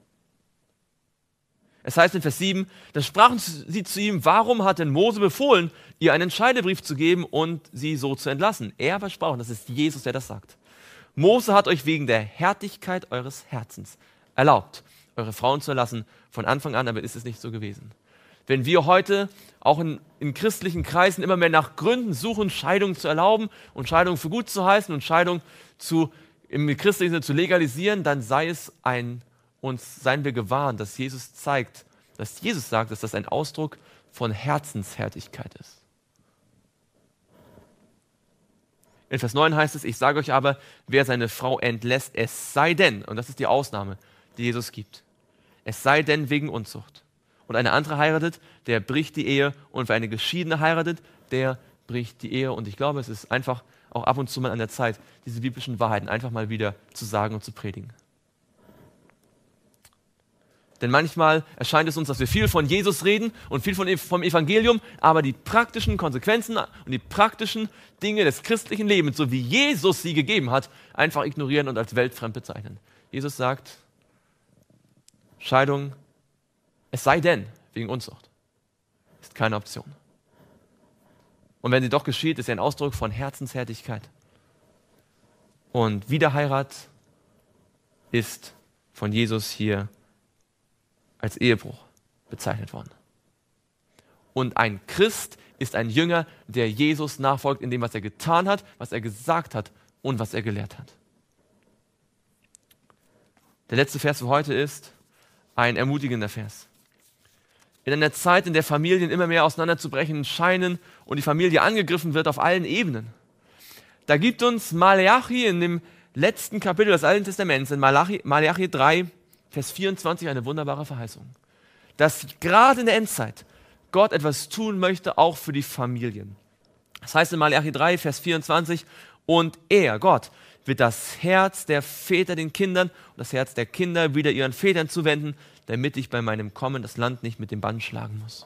A: Es heißt in Vers 7, da sprachen sie zu ihm, warum hat denn Mose befohlen, ihr einen Scheidebrief zu geben und sie so zu entlassen? Er versprach, das ist Jesus, der das sagt. Mose hat euch wegen der Härtigkeit eures Herzens erlaubt, eure Frauen zu erlassen. Von Anfang an aber ist es nicht so gewesen. Wenn wir heute auch in christlichen Kreisen immer mehr nach Gründen suchen, Scheidung zu erlauben und Scheidung für gut zu heißen und Scheidung im christlichen Sinne zu legalisieren, dann seien wir gewarnt, dass Jesus sagt, dass das ein Ausdruck von Herzenshärtigkeit ist. In Vers 9 heißt es, ich sage euch aber, wer seine Frau entlässt, es sei denn, und das ist die Ausnahme, die Jesus gibt, es sei denn wegen Unzucht. Und eine andere heiratet, der bricht die Ehe. Und wer eine Geschiedene heiratet, der bricht die Ehe. Und ich glaube, es ist einfach auch ab und zu mal an der Zeit, diese biblischen Wahrheiten einfach mal wieder zu sagen und zu predigen. Denn manchmal erscheint es uns, dass wir viel von Jesus reden und viel vom Evangelium, aber die praktischen Konsequenzen und die praktischen Dinge des christlichen Lebens, so wie Jesus sie gegeben hat, einfach ignorieren und als weltfremd bezeichnen. Jesus sagt, Scheidung, es sei denn, wegen Unzucht, ist keine Option. Und wenn sie doch geschieht, ist sie ein Ausdruck von Herzenshärtigkeit. Und Wiederheirat ist von Jesus hier als Ehebruch bezeichnet worden. Und ein Christ ist ein Jünger, der Jesus nachfolgt in dem, was er getan hat, was er gesagt hat und was er gelehrt hat. Der letzte Vers für heute ist ein ermutigender Vers. In einer Zeit, in der Familien immer mehr auseinanderzubrechen scheinen und die Familie angegriffen wird auf allen Ebenen. Da gibt uns Maleachi in dem letzten Kapitel des Alten Testaments, in Maleachi 3, Vers 24, eine wunderbare Verheißung. Dass gerade in der Endzeit Gott etwas tun möchte, auch für die Familien. Das heißt in Maleachi 3, Vers 24, und er, Gott, wird das Herz der Väter den Kindern und das Herz der Kinder wieder ihren Vätern zuwenden, damit ich bei meinem Kommen das Land nicht mit dem Bann schlagen muss.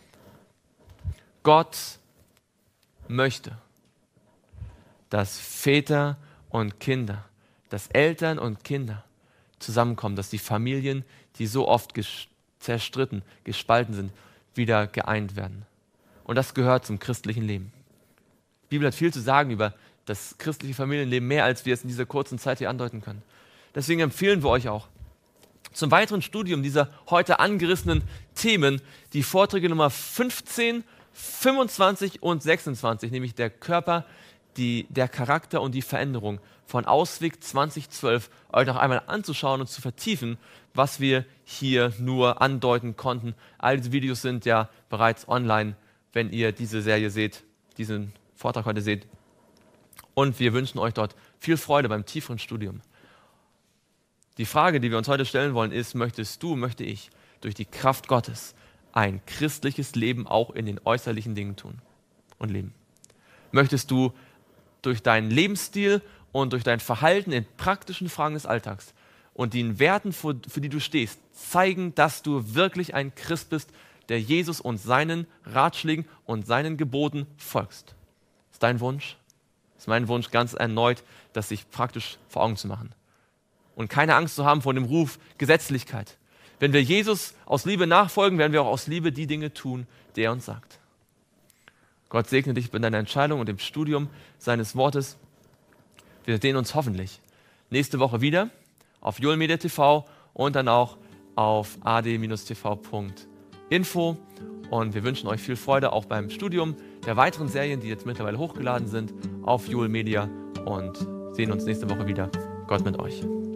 A: Gott möchte, dass Väter und Kinder, dass Eltern und Kinder zusammenkommen, dass die Familien, die so oft zerstritten, gespalten sind, wieder geeint werden. Und das gehört zum christlichen Leben. Die Bibel hat viel zu sagen über das christliche Familienleben, mehr als wir es in dieser kurzen Zeit hier andeuten können. Deswegen empfehlen wir euch auch, zum weiteren Studium dieser heute angerissenen Themen die Vorträge Nummer 15, 25 und 26, nämlich der Körper, der Charakter und die Veränderung von Ausweg 2012, euch noch einmal anzuschauen und zu vertiefen, was wir hier nur andeuten konnten. All diese Videos sind ja bereits online, wenn ihr diese Serie seht, diesen Vortrag heute seht. Und wir wünschen euch dort viel Freude beim tieferen Studium. Die Frage, die wir uns heute stellen wollen, ist, möchte ich durch die Kraft Gottes ein christliches Leben auch in den äußerlichen Dingen tun und leben? Möchtest du durch deinen Lebensstil und durch dein Verhalten in praktischen Fragen des Alltags und den Werten, für die du stehst, zeigen, dass du wirklich ein Christ bist, der Jesus und seinen Ratschlägen und seinen Geboten folgst. Ist dein Wunsch? Ist mein Wunsch ganz erneut, das sich praktisch vor Augen zu machen. Und keine Angst zu haben vor dem Ruf Gesetzlichkeit. Wenn wir Jesus aus Liebe nachfolgen, werden wir auch aus Liebe die Dinge tun, die er uns sagt. Gott segne dich bei deiner Entscheidung und dem Studium seines Wortes. Wir sehen uns hoffentlich nächste Woche wieder auf Joel Media TV und dann auch auf ad-tv.info. Und wir wünschen euch viel Freude auch beim Studium der weiteren Serien, die jetzt mittlerweile hochgeladen sind auf Joel Media, und sehen uns nächste Woche wieder. Gott mit euch.